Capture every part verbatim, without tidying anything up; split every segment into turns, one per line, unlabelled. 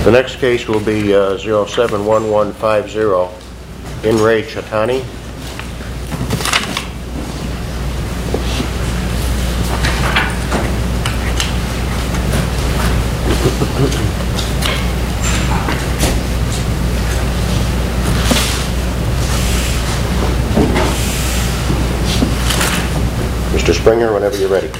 The next case will be uh, zero seven one one five zero, In Re Chaitani. Mister Springer, whenever you're ready.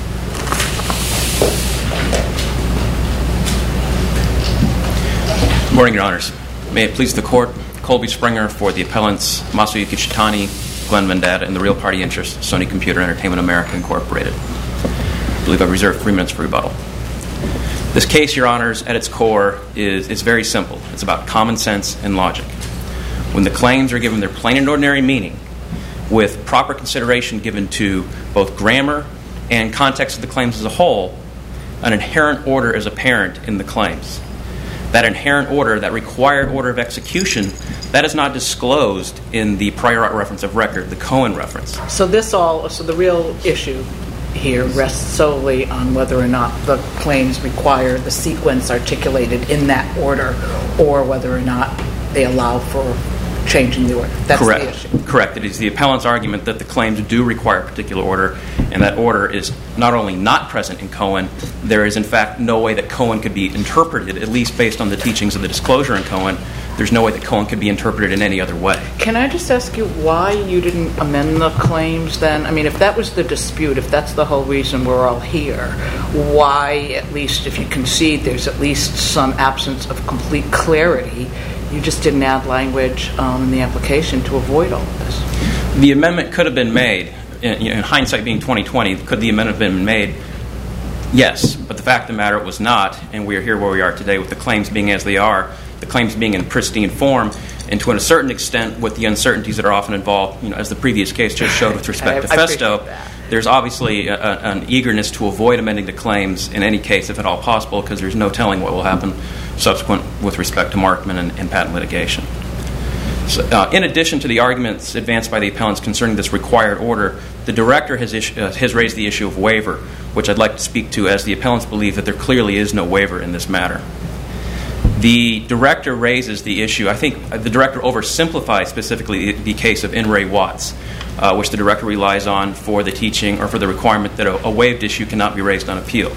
Good morning, Your Honors. May it please the Court, Colby Springer for the appellants Masayuki Chaitani, Glenn Vendetta, and the real party interest, Sony Computer Entertainment America, Incorporated. I believe I've reserved three minutes for rebuttal. This case, Your Honors, at its core is, is very simple. It's about common sense and logic. When the claims are given their plain and ordinary meaning, with proper consideration given to both grammar and context of the claims as a whole, an inherent order is apparent in the claims. That inherent order, that required order of execution, that is not disclosed in the prior art reference of record, the Cohen reference.
So this all, so the real issue here rests solely on whether or not the claims require the sequence articulated in that order, or whether or not they allow for changing the order. That's
Correct.
the issue.
Correct. It is the appellant's argument that the claims do require a particular order, and that order is not only not present in Cohen, there is in fact no way that Cohen could be interpreted, at least based on the teachings of the disclosure in Cohen. There's no way that Cohen could be interpreted in any other way.
Can I just ask you why you didn't amend the claims then? I mean, if that was the dispute, if that's the whole reason we're all here, why, at least if you concede there's at least some absence of complete clarity, you just didn't add language um, in the application to avoid all of this?
The amendment could have been made. In, in hindsight being twenty twenty, could the amendment have been made? Yes, but the fact of the matter, it was not, and we are here where we are today with the claims being as they are, the claims being in pristine form, and to a certain extent with the uncertainties that are often involved, you know, as the previous case just showed with respect
I,
to
I
Festo, there's obviously a, a, an eagerness to avoid amending the claims in any case, if at all possible, because there's no telling what will happen subsequent with respect to Markman and, and patent litigation. So, uh, in addition to the arguments advanced by the appellants concerning this required order, the director has, issu- uh, has raised the issue of waiver, which I'd like to speak to, as the appellants believe that there clearly is no waiver in this matter. The director raises the issue, I think the director oversimplifies specifically the, the case of In Re Watts, uh, which the director relies on for the teaching or for the requirement that a, a waived issue cannot be raised on appeal.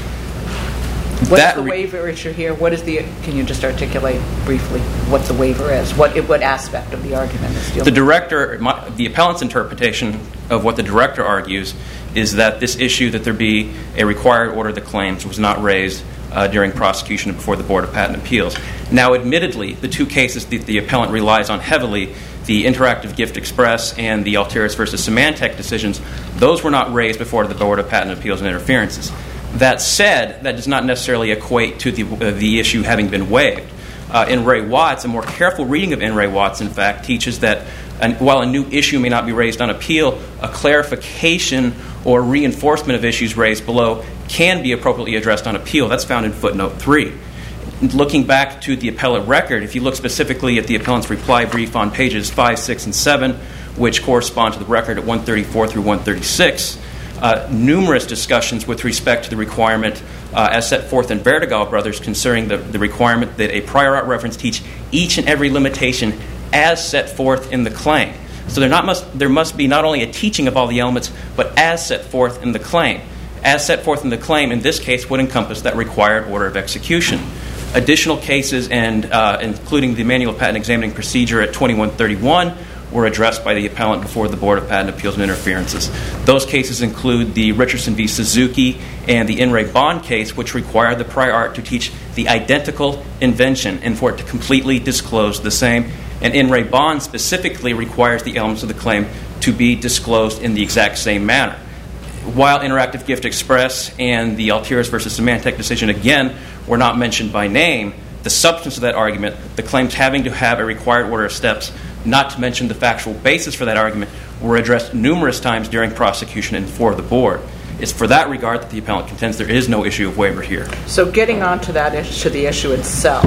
What's
That
the
re-
waiver issue here? What is the? Can you just articulate briefly what the waiver is? What what aspect of the argument is dealing?
The director, my, the appellant's interpretation of what the director argues is that this issue, that there be a required order of the claims, was not raised uh, during prosecution before the Board of Patent Appeals. Now, admittedly, the two cases that the appellant relies on heavily, the Interactive Gift Express and the Altiris versus Symantec decisions, those were not raised before the Board of Patent Appeals and Interferences. That said, that does not necessarily equate to the, uh, the issue having been waived. Uh, In Re Watts, a more careful reading of In Re Watts, in fact, teaches that an, while a new issue may not be raised on appeal, a clarification or reinforcement of issues raised below can be appropriately addressed on appeal. That's found in footnote three. Looking back to the appellate record, if you look specifically at the appellant's reply brief on pages five, six, and seven, which correspond to the record at one thirty-four through one thirty-six, Uh, numerous discussions with respect to the requirement uh, as set forth in Vertigal Brothers concerning the, the requirement that a prior art reference teach each and every limitation as set forth in the claim. So there, not must, there must be not only a teaching of all the elements, but as set forth in the claim. As set forth in the claim, in this case, would encompass that required order of execution. Additional cases, and uh, including the Manual of Patent Examining Procedure at twenty-one thirty-one, were addressed by the appellant before the Board of Patent Appeals and Interferences. Those cases include the Richardson v. Suzuki and the In Re Bond case, which required the prior art to teach the identical invention and for it to completely disclose the same. And In Re Bond specifically requires the elements of the claim to be disclosed in the exact same manner. While Interactive Gift Express and the Altiris versus Symantec decision, again, were not mentioned by name, the substance of that argument, the claims having to have a required order of steps, not to mention the factual basis for that argument, were addressed numerous times during prosecution and for the board. It's for that regard that the appellant contends there is no issue of waiver here.
So getting on to that issue, to the issue itself,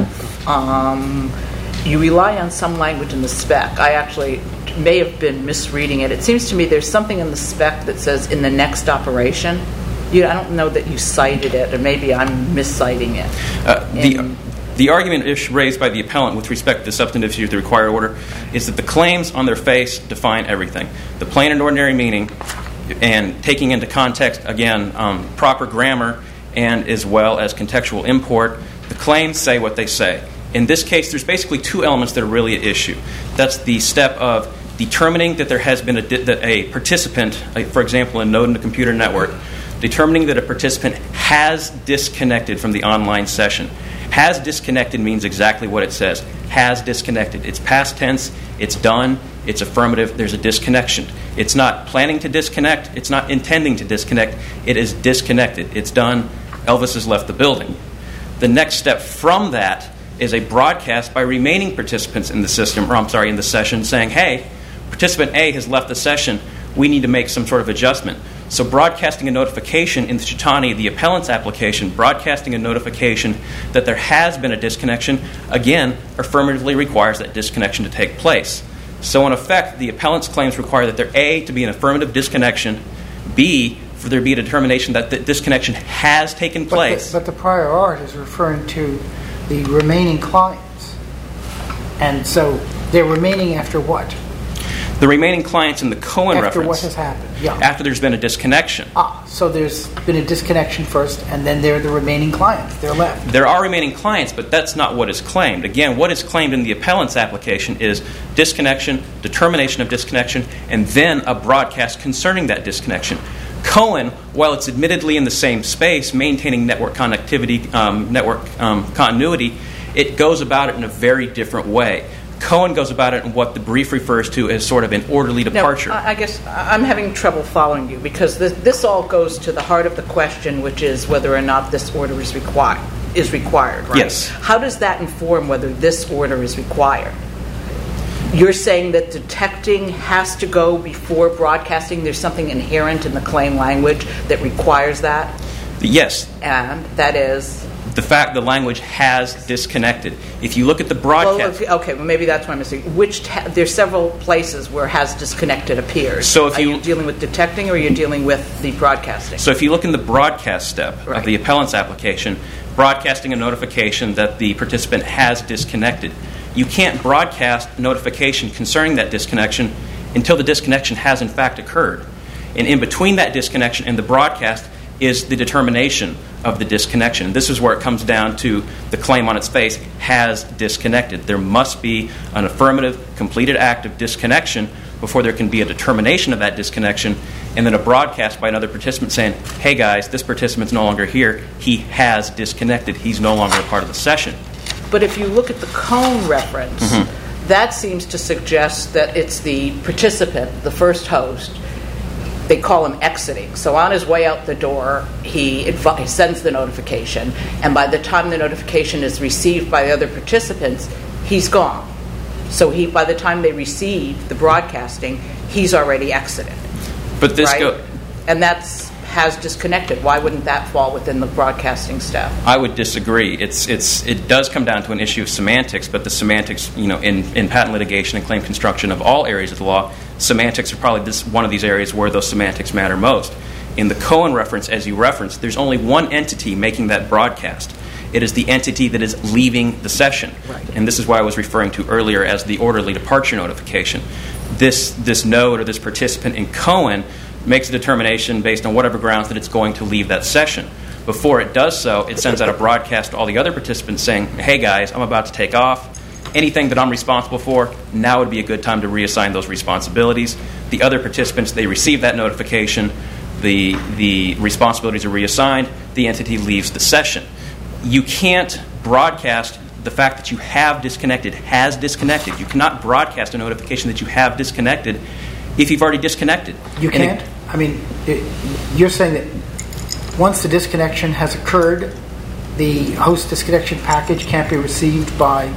um, you rely on some language in the spec. I actually may have been misreading it. It seems to me there's something in the spec that says in the next operation. You, I don't know that you cited it, or maybe I'm misciting it.
Uh, the, The argument ish raised by the appellant with respect to the substantive issue of the required order is that the claims on their face define everything. The plain and ordinary meaning, and taking into context, again, um, proper grammar and as well as contextual import, the claims say what they say. In this case, there's basically two elements that are really at issue. That's the step of determining that there has been a, that a participant, like for example, a node in the computer network, determining that a participant has disconnected from the online session. Has disconnected means exactly what it says. Has disconnected. It's past tense. It's done. It's affirmative. There's a disconnection. It's not planning to disconnect. It's not intending to disconnect. It is disconnected. It's done. Elvis has left the building. The next step from that is a broadcast by remaining participants in the system, or I'm sorry, in the session, saying, hey, participant A has left the session. We need to make some sort of adjustment. So broadcasting a notification in the Chitani, the appellant's application, broadcasting a notification that there has been a disconnection, again, affirmatively requires that disconnection to take place. So in effect, the appellant's claims require that there, A, to be an affirmative disconnection, B, for there to be a determination that the disconnection has taken place.
But the, but the prior art is referring to the remaining clients. And so they're remaining after what?
The remaining clients in the Cohen
after
reference.
After what has happened, yeah.
After there's been a disconnection.
Ah, so there's been a disconnection first, and then they're the remaining clients. They're left.
There are remaining clients, but that's not what is claimed. Again, what is claimed in the appellant's application is disconnection, determination of disconnection, and then a broadcast concerning that disconnection. Cohen, while it's admittedly in the same space, maintaining network connectivity, um, network um, continuity, it goes about it in a very different way. Cohen goes about it in what the brief refers to as sort of an orderly departure.
Now, I guess I'm having trouble following you because this, this all goes to the heart of the question, which is whether or not this order is required. Is required, right?
Yes.
How does that inform whether this order is required? You're saying that detecting has to go before broadcasting. There's something inherent in the claim language that requires that?
Yes.
And that is?
The fact the language has disconnected. If you look at the broadcast...
Well, okay, well, maybe that's what I'm missing. Which ta- there's several places where has disconnected appears.
So if
are
you,
you dealing with detecting or are you dealing with the broadcasting?
So if you look in the broadcast step
right.
of the appellant's application, broadcasting a notification that the participant has disconnected, you can't broadcast notification concerning that disconnection until the disconnection has in fact occurred. And in between that disconnection and the broadcast is the determination of the disconnection. This is where it comes down to the claim on its face has disconnected. There must be an affirmative, completed act of disconnection before there can be a determination of that disconnection, and then a broadcast by another participant saying, hey guys, this participant's no longer here. He has disconnected. He's no longer a part of the session.
But if you look at the Cohen reference, mm-hmm. that seems to suggest that it's the participant, the first host. They call him exiting. So on his way out the door, he, adv- he sends the notification, and by the time the notification is received by the other participants, he's gone. So he, by the time they receive the broadcasting, he's already exited.
But this
right?
go-
and that's has disconnected. Why wouldn't that fall within the broadcasting step?
I would disagree. It's it's it does come down to an issue of semantics, but the semantics, you know, in, in patent litigation and claim construction of all areas of the law, semantics are probably this one of these areas where those semantics matter most. In the Cohen reference, as you referenced, there's only one entity making that broadcast. It is the entity that is leaving the session.
Right.
And this is why I was referring to earlier as the orderly departure notification. This this node or this participant in Cohen makes a determination based on whatever grounds that it's going to leave that session. Before it does so, it sends out a broadcast to all the other participants saying, hey guys, I'm about to take off. Anything that I'm responsible for, now would be a good time to reassign those responsibilities. The other participants, they receive that notification, the, the responsibilities are reassigned, the entity leaves the session. You can't broadcast the fact that you have disconnected, has disconnected. You cannot broadcast a notification that you have disconnected if you've already disconnected.
You can't? It, I mean, it, you're saying that once the disconnection has occurred, the host disconnection package can't be received by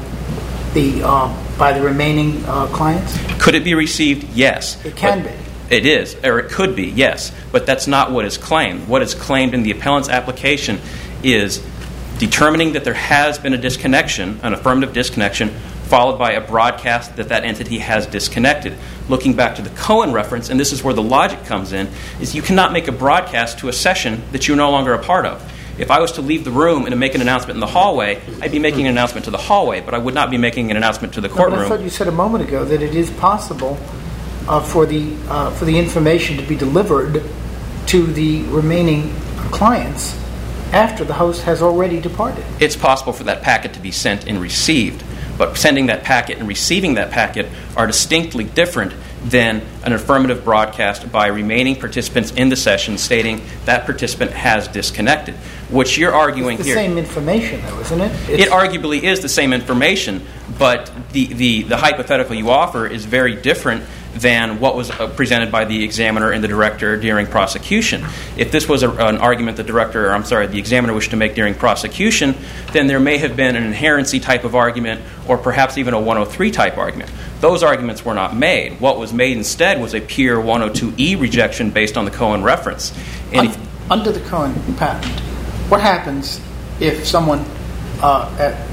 the uh, by the remaining uh, clients?
Could it be received? Yes.
It can
but
be.
It is, or it could be, yes. But that's not what is claimed. What is claimed in the appellant's application is determining that there has been a disconnection, an affirmative disconnection, followed by a broadcast that that entity has disconnected. Looking back to the Cohen reference, and this is where the logic comes in, is you cannot make a broadcast to a session that you're no longer a part of. If I was to leave the room and to make an announcement in the hallway, I'd be making an announcement to the hallway, but I would not be making an announcement to the
No, but
courtroom.
I thought you said a moment ago that it is possible uh, for the uh, for the information to be delivered to the remaining clients after the host has already departed.
It's possible for that packet to be sent and received, but sending that packet and receiving that packet are distinctly different than an affirmative broadcast by remaining participants in the session stating that participant has disconnected. What you're arguing
It's the
here...
same information, though, isn't it?
It arguably is the same information, but the, the, the hypothetical you offer is very different than what was uh, presented by the examiner and the director during prosecution. If this was a, an argument the director, or I'm sorry, the examiner wished to make during prosecution, then there may have been an inherency type of argument or perhaps even a one oh three type argument. Those arguments were not made. What was made instead was a pure one oh two E rejection based on the Cohen reference. And
Un-
if,
under the Cohen patent, what happens if someone uh, uh,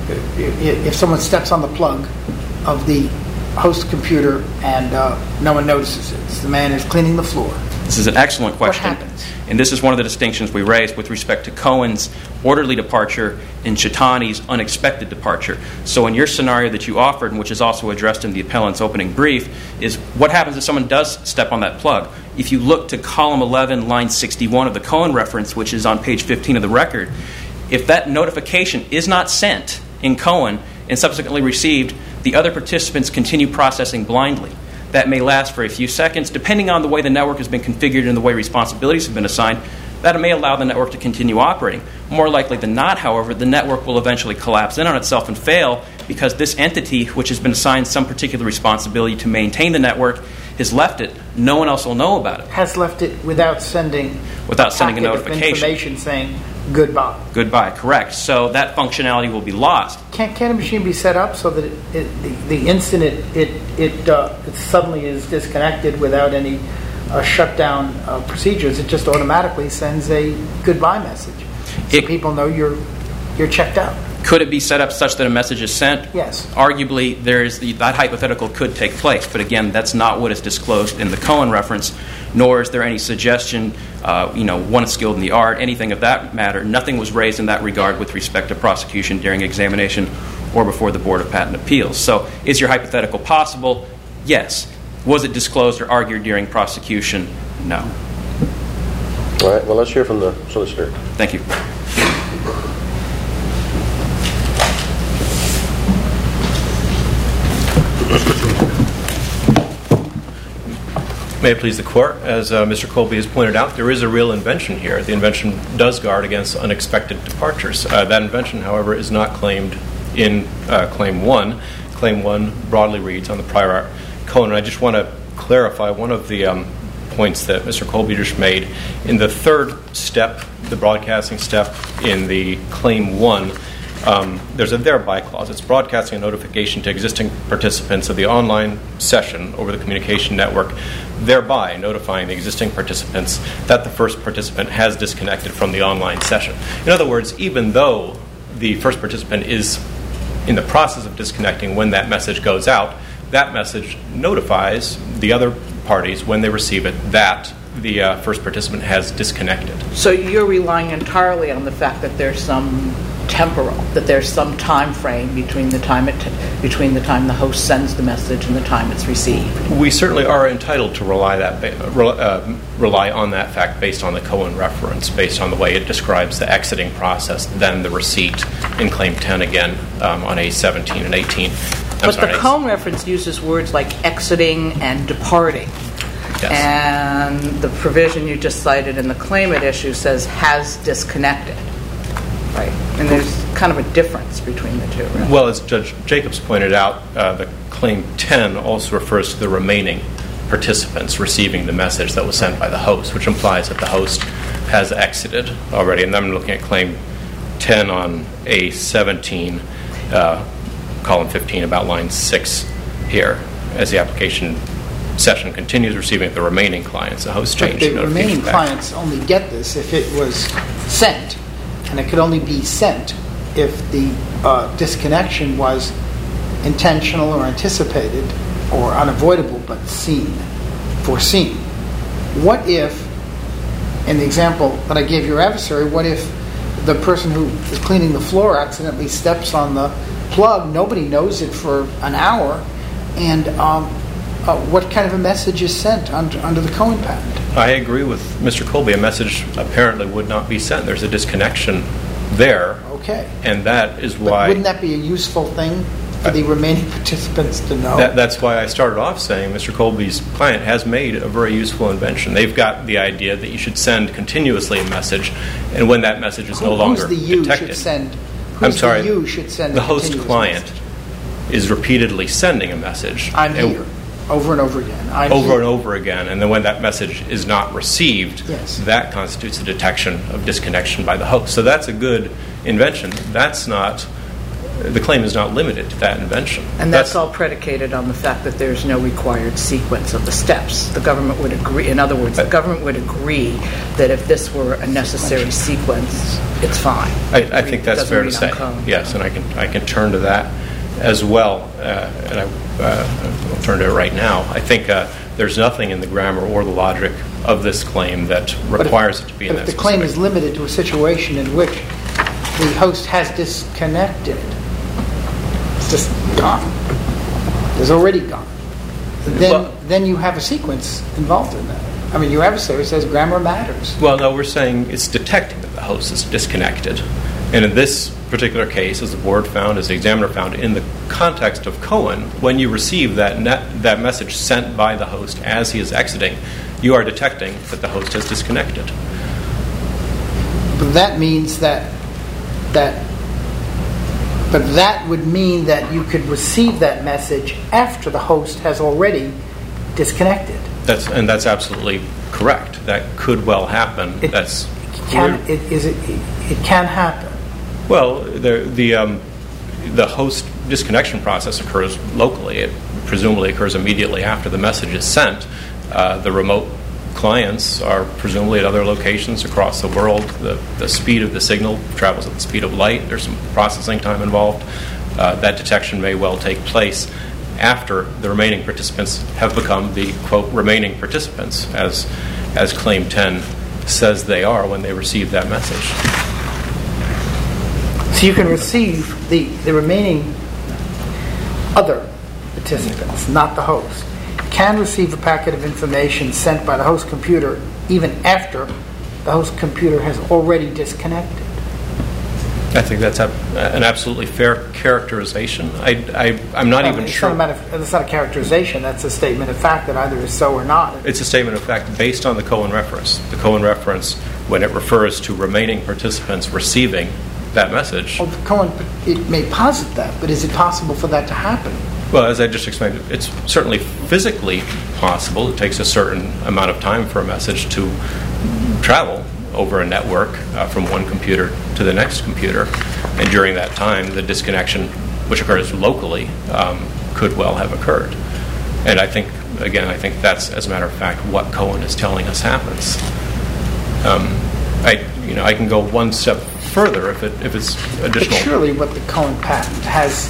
if, if someone steps on the plug of the host computer and uh, no one notices it? The man is cleaning the floor.
This is an excellent question.
What happens?
And this is one of the distinctions we raised with respect to Cohen's orderly departure and Chitani's unexpected departure. So in your scenario that you offered, and which is also addressed in the appellant's opening brief, is what happens if someone does step on that plug? If you look to column eleven, line sixty-one of the Cohen reference, which is on page fifteen of the record, if that notification is not sent in Cohen and subsequently received, the other participants continue processing blindly. That may last for a few seconds, depending on the way the network has been configured and the way responsibilities have been assigned. That may allow the network to continue operating. More likely than not, however, the network will eventually collapse in on itself and fail because this entity, which has been assigned some particular responsibility to maintain the network, has left it. No one else will know about it.
Has left it without sending
Without sending a
packet of
notification.
information saying goodbye.
Goodbye, correct. So that functionality will be lost.
Can, can a machine be set up so that it, it, the, the instant it it it, uh, it suddenly is disconnected without any uh, shutdown uh, procedures, it just automatically sends a goodbye message, so
It-
people know you're you're checked out?
Could it be set up such that a message is sent?
Yes.
Arguably, there is the, that hypothetical could take place, but again, that's not what is disclosed in the Cohen reference, nor is there any suggestion, uh, you know, one skilled in the art, anything of that matter. Nothing was raised in that regard with respect to prosecution during examination or before the Board of Patent Appeals. So is your hypothetical possible? Yes. Was it disclosed or argued during prosecution? No.
All right, well, let's hear from the solicitor.
Thank you.
May it please the Court, as uh, Mister Colby has pointed out, there is a real invention here. The invention does guard against unexpected departures. Uh, that invention, however, is not claimed in uh, Claim one. Claim one broadly reads on the prior art Cohen. And I just want to clarify one of the um, points that Mister Colby just made. In the third step, the broadcasting step in the Claim one, Um, there's a thereby clause. It's broadcasting a notification to existing participants of the online session over the communication network, thereby notifying the existing participants that the first participant has disconnected from the online session. In other words, even though the first participant is in the process of disconnecting when that message goes out, that message notifies the other parties when they receive it that the uh, first participant has disconnected.
So you're relying entirely on the fact that there's some temporal, that there's some time frame between the time it between the time the host sends the message and the time it's received.
We certainly are entitled to rely that uh, rely on that fact based on the Cohen reference, based on the way it describes the exiting process, then the receipt in Claim ten again um, on A seventeen and eighteen. I'm
But
sorry,
the Cohen reference uses words like exiting and departing.
Yes.
And the provision you just cited in the claimant issue says has disconnected. Right. And there's kind of a difference between the two, right?
Well, as Judge Jacobs pointed out, uh, the Claim ten also refers to the remaining participants receiving the message that was sent by the host, which implies that the host has exited already. And I'm looking at Claim ten on A seventeen, uh, column fifteen, about line six here, as the application session continues receiving the remaining clients. The host
But
changed
the
notification
remaining
back.
clients only get this if it was sent, and it could only be sent if the uh, disconnection was intentional or anticipated or unavoidable but seen, foreseen. What if, in the example that I gave your adversary, what if the person who is cleaning the floor accidentally steps on the plug. Nobody knows it for an hour. And um, uh, what kind of a message is sent under, under the Cohen patent?
I agree with Mister Colby. A message apparently would not be sent. There's a disconnection there.
Okay.
And that is
But
why...
wouldn't that be a useful thing for the remaining participants to know?
That, that's why I started off saying Mister Colby's client has made a very useful invention. They've got the idea that you should send continuously a message, and when that message is
Who,
no longer
who's the you
detected...
should send? Who's
I'm sorry.
The you should send
the
a
host
continuous
client
message?
is repeatedly sending a message.
I'm
and
here, over and over again. I'm
over
here.
and over again, and then when that message is not received,
Yes.
that constitutes a detection of disconnection by the host. So that's a good invention. That's not... The claim is not limited to that invention.
And that's, all predicated on the fact that there's no required sequence of the steps. The government would agree, in other words, the government would agree that if this were a necessary sequence, it's fine.
I, I think that's
Doesn't
fair to
read
say.
on code.
Yes, and I can I can turn to that as well, uh, and I, uh, I'll turn to it right now. I think uh, there's nothing in the grammar or the logic of this claim that requires
if,
it to be in
if
that
the claim is
specific-
limited to a situation in which the host has disconnected, it's just gone. It's already gone. Then,
Well-
then you have a sequence involved in that. I mean, your adversary says grammar matters.
Well, no, we're saying it's detecting that the host is disconnected. And in this particular case, as the board found, as the examiner found, in the context of Cohen, when you receive that net, that message sent by the host as he is exiting, you are detecting that the host has disconnected.
But that means that that but that would mean that you could receive that message after the host has already disconnected.
That's and that's absolutely correct. That could well happen.
It
that's
can it is it it can happen.
well, the the um, the host disconnection process occurs locally. It presumably occurs immediately after the message is sent. Uh, the remote clients are presumably at other locations across the world. The, the speed of the signal travels at the speed of light. There's some processing time involved. Uh, that detection may well take place after the remaining participants have become the, quote, remaining participants, as, as Claim ten says they are when they receive that message.
So you can receive the, the remaining other participants, not the host, can receive a packet of information sent by the host computer even after the host computer has already disconnected.
I think that's a, an absolutely fair characterization. I, I, I'm not
Well,
even
it's
sure.
Not a matter of, it's not a characterization. That's a statement of fact that either is so or not.
It's a statement of fact based on the Cohen reference. The Cohen reference, when it refers to remaining participants receiving that message,
Well, Cohen, it may posit that, but is it possible for that to happen?
well, as I just explained, it's certainly physically possible. It takes a certain amount of time for a message to travel over a network uh, from one computer to the next computer, and during that time, the disconnection, which occurs locally, um, could well have occurred. And I think, again, I think that's, as a matter of fact, what Cohen is telling us happens. Um, I, you know, I can go one step further if it if it's
But
additional.
surely what the Cohen patent has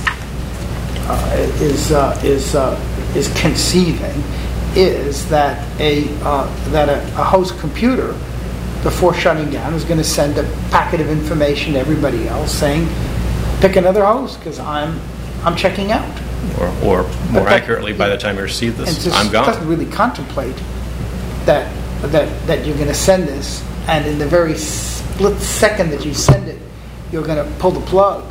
uh, is uh, is uh, is conceiving is that a uh, that a, a host computer, before shutting down, is going to send a packet of information to everybody else saying, "Pick another host because I'm I'm checking out."
Or, or more
that-
accurately, by the time you receive
And
this,
just
I'm gone.
doesn't really contemplate that that that you're going to send this, and in the very split second that you send it, you're going to pull the plug.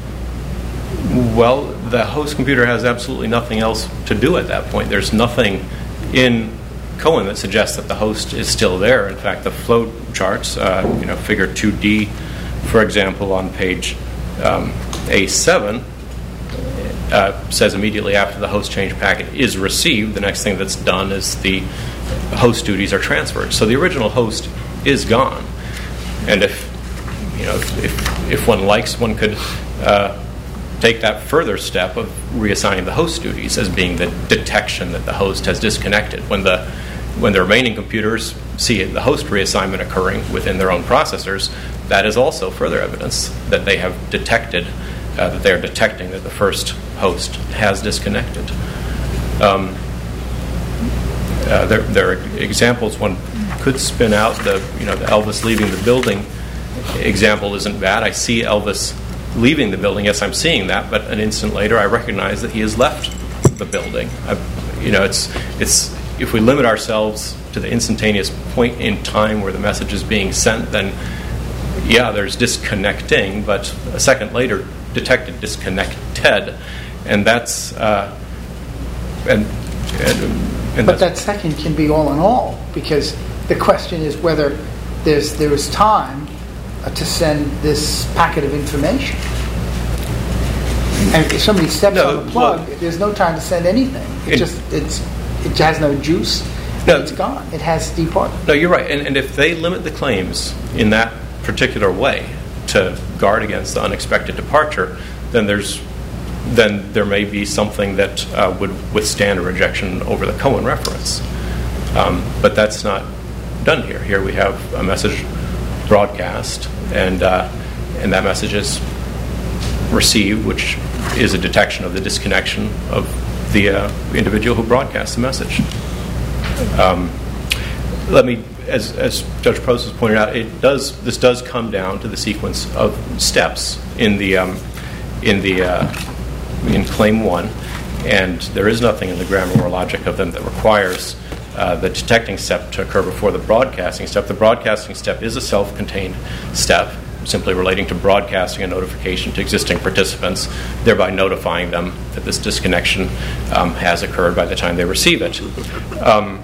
Well, the host computer has absolutely nothing else to do at that point. There's nothing in Cohen that suggests that the host is still there. In fact, the flow charts, uh, you know, Figure two D, for example, on page um, A seven, uh, says immediately after the host change packet is received, the next thing that's done is the host duties are transferred. So the original host is gone. And if you know, if if, if one likes, one could uh, take that further step of reassigning the host duties as being the detection that the host has disconnected. When the when the remaining computers see the host reassignment occurring within their own processors, that is also further evidence that they have detected, uh, that they are detecting that the first host has disconnected. Um, uh, there, there are examples one could spin out. The you know the Elvis leaving the building example isn't bad. I see Elvis leaving the building. Yes, I'm seeing that, but an instant later, I recognize that he has left the building. I, you know, it's it's if we limit ourselves to the instantaneous point in time where the message is being sent, then yeah, there's disconnecting, but a second later, detected disconnected, and that's uh, and, and, and
but
that's,
that second can be all in all, because the question is whether there's there is time uh, to send this packet of information. And if somebody steps
No,
on the plug,
look,
there's no time to send anything. It,
it
just it's it has no juice.
No.
It's gone. It has departed.
No, you're right. And, and if they limit the claims in that particular way to guard against the unexpected departure, then there's then there may be something that uh, would withstand a rejection over the Cohen reference. Um, but that's not done here. Here we have a message broadcast, and uh, and that message is received, which is a detection of the disconnection of the uh, individual who broadcasts the message. Um, let me, as, as Judge Prost has pointed out, it does. This does come down to the sequence of steps in the um, in the uh, in Claim One, and there is nothing in the grammar or logic of them that requires uh, the detecting step to occur before the broadcasting step. The broadcasting step is a self-contained step, simply relating to broadcasting a notification to existing participants, thereby notifying them that this disconnection um, has occurred by the time they receive it. Um,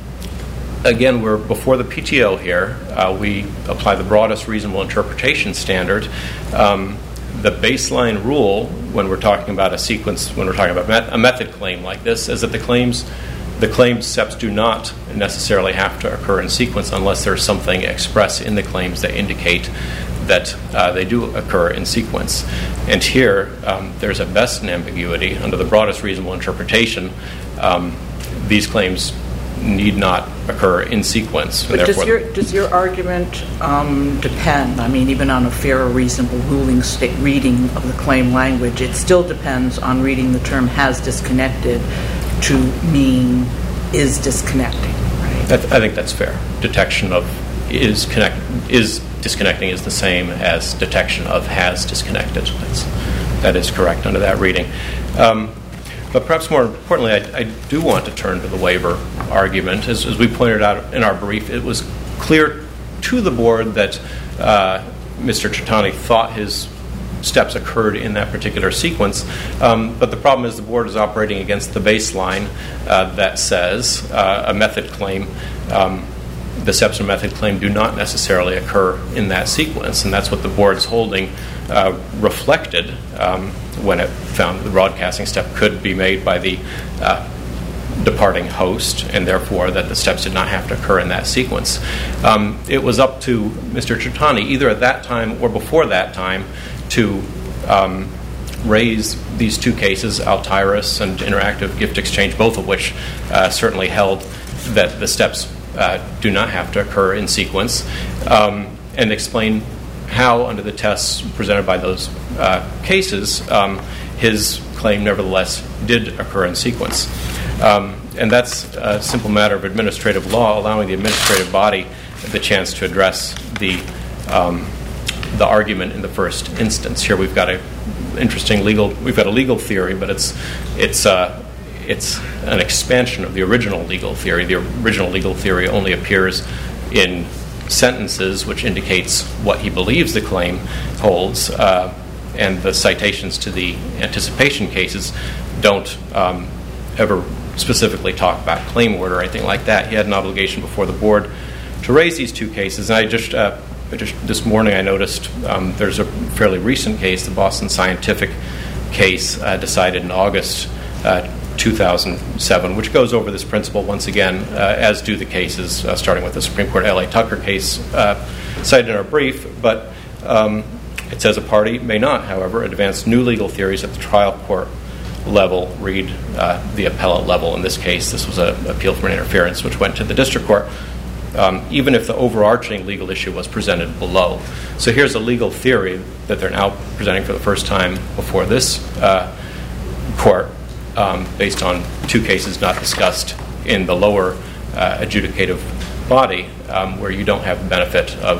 again, we're before the P T O here. Uh, we apply the broadest reasonable interpretation standard. Um, the baseline rule, when we're talking about a sequence, when we're talking about met- a method claim like this, is that the claims The claimed steps do not necessarily have to occur in sequence unless there's something expressed in the claims that indicate that uh, they do occur in sequence. And here, um, there's a best ambiguity. Under the broadest reasonable interpretation, um, these claims need not occur in sequence.
But does your, does your argument um, depend, I mean, even on a fair or reasonable ruling state reading of the claim language, it still depends on reading the term has disconnected to mean is disconnecting, right?
I, th- I think that's fair. Detection of is connect is disconnecting is the same as detection of has disconnected. That's, that is correct under that reading. Um, but perhaps more importantly, I, I do want to turn to the waiver argument. As, as we pointed out in our brief, it was clear to the board that uh, Mister Chitani thought his steps occurred in that particular sequence. Um, but the problem is the board is operating against the baseline uh, that says uh, a method claim, um, the steps of a method claim do not necessarily occur in that sequence. And that's what the board's holding uh, reflected um, when it found the broadcasting step could be made by the uh, departing host, and therefore that the steps did not have to occur in that sequence. Um, it was up to Mister Chitani, either at that time or before that time, to um, raise these two cases, Altiris and Interactive Gift Exchange, both of which uh, certainly held that the steps uh, do not have to occur in sequence, um, and explain how, under the tests presented by those uh, cases, um, his claim nevertheless did occur in sequence. Um, and that's a simple matter of administrative law, allowing the administrative body the chance to address the um, the argument in the first instance. Here we've got a interesting legal we've got a legal theory, but it's it's uh, it's an expansion of the original legal theory. The original legal theory only appears in sentences, which indicates what he believes the claim holds, uh, and the citations to the anticipation cases don't um, ever specifically talk about claim order or anything like that. He had an obligation before the board to raise these two cases, and I just uh, Just this morning I noticed um, there's a fairly recent case, the Boston Scientific case uh, decided in August uh, two thousand seven, which goes over this principle once again, uh, as do the cases, uh, starting with the Supreme Court L A Tucker case uh, cited in our brief. But um, it says a party may not, however, advance new legal theories at the trial court level, read uh, the appellate level. In this case, this was an appeal for an interference, which went to the district court. Um, even if the overarching legal issue was presented below. So here's a legal theory that they're now presenting for the first time before this uh, court, um, based on two cases not discussed in the lower uh, adjudicative body, um, where you don't have the benefit of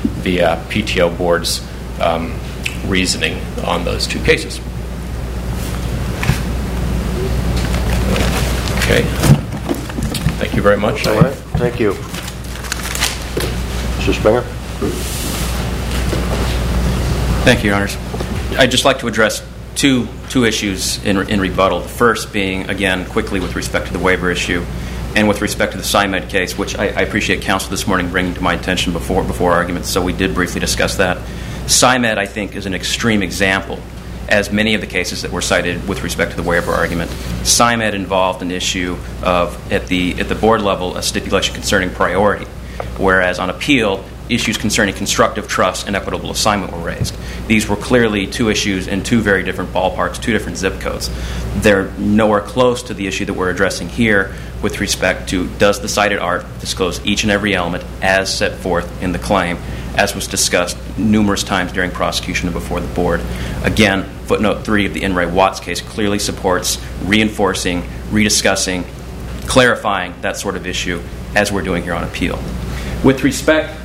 the uh, P T O board's um, reasoning on those two cases. Okay. Thank you very much.
All right. Thank you. Mister Springer?
Thank you, Your Honors. I'd just like to address two two issues in, in rebuttal. The first being, again, quickly with respect to the waiver issue and with respect to the SciMed case, which I, I appreciate counsel this morning bringing to my attention before before arguments, so we did briefly discuss that. SciMed, I think, is an extreme example, as many of the cases that were cited with respect to the waiver argument. SciMed involved an issue of, at the at the board level, a stipulation concerning priority, whereas on appeal, issues concerning constructive trust and equitable assignment were raised. These were clearly two issues in two very different ballparks, two different zip codes. They're nowhere close to the issue that we're addressing here with respect to, does the cited art disclose each and every element as set forth in the claim, as was discussed numerous times during prosecution and before the board. Again, footnote three of the In re Watts case clearly supports reinforcing, rediscussing, clarifying that sort of issue as we're doing here on appeal. With respect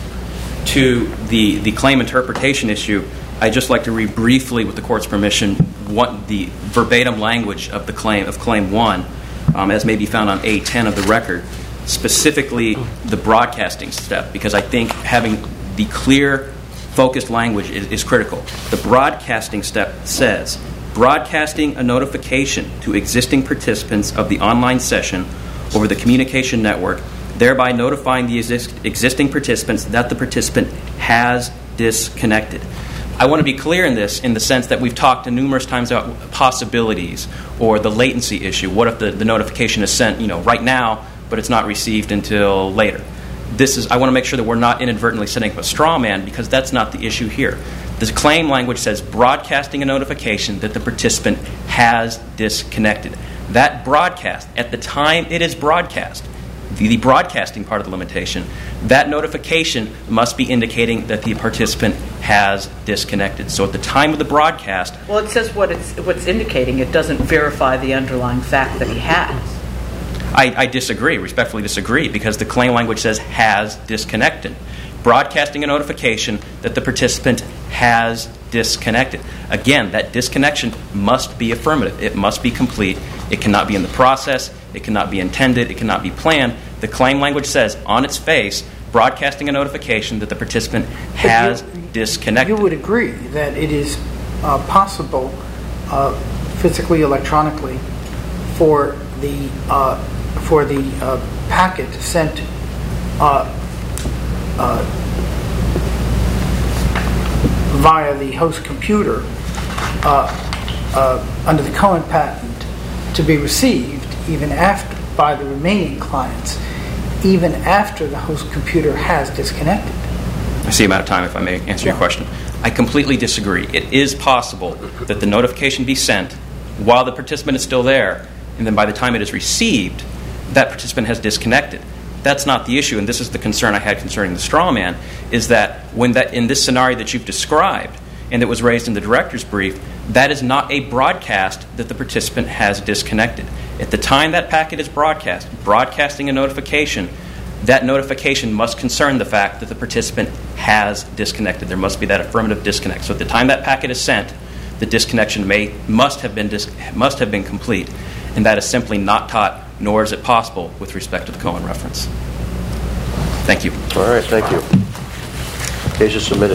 to the, the claim interpretation issue, I'd just like to read briefly, with the court's permission, what the verbatim language of the claim of Claim one, um, as may be found on A ten of the record, specifically the broadcasting step, because I think having the clear, focused language is, is critical. The broadcasting step says, broadcasting a notification to existing participants of the online session over the communication network, thereby notifying the exist- existing participants that the participant has disconnected. I want to be clear in this, in the sense that we've talked numerous times about possibilities or the latency issue. What if the, the notification is sent, you know, right now, but it's not received until later? This is, I want to make sure that we're not inadvertently setting up a straw man, because that's not the issue here. The claim language says broadcasting a notification that the participant has disconnected. That broadcast, at the time it is broadcast, the, the broadcasting part of the limitation, that notification must be indicating that the participant has disconnected. So at the time of the broadcast...
Well, it says what it's what's indicating. It doesn't verify the underlying fact that he has.
I, I disagree, respectfully disagree, because the claim language says has disconnected. Broadcasting a notification that the participant has disconnected. Again, that disconnection must be affirmative. It must be complete. It cannot be in the process. It cannot be intended. It cannot be planned. The claim language says, on its face, broadcasting a notification that the participant has
you,
disconnected.
You would agree that it is uh, possible, uh, physically, electronically, for the uh, for the uh, packet sent uh, uh, via the host computer uh, uh, under the Cohen patent to be received even after by the remaining clients, even after the host computer has disconnected.
I see I'm out of time, if I may answer
Yeah.
your question. I completely disagree. It is possible that the notification be sent while the participant is still there, and then by the time it is received, that participant has disconnected. That's not the issue, and this is the concern I had concerning the straw man, is that when that in this scenario that you've described, and that was raised in the director's brief, that is not a broadcast that the participant has disconnected. At the time that packet is broadcast, broadcasting a notification, that notification must concern the fact that the participant has disconnected. There must be that affirmative disconnect. So at the time that packet is sent, the disconnection may must have been dis, must have been complete, and that is simply not taught, nor is it possible with respect to the Cohen reference. Thank you.
All right, thank you. Case is submitted.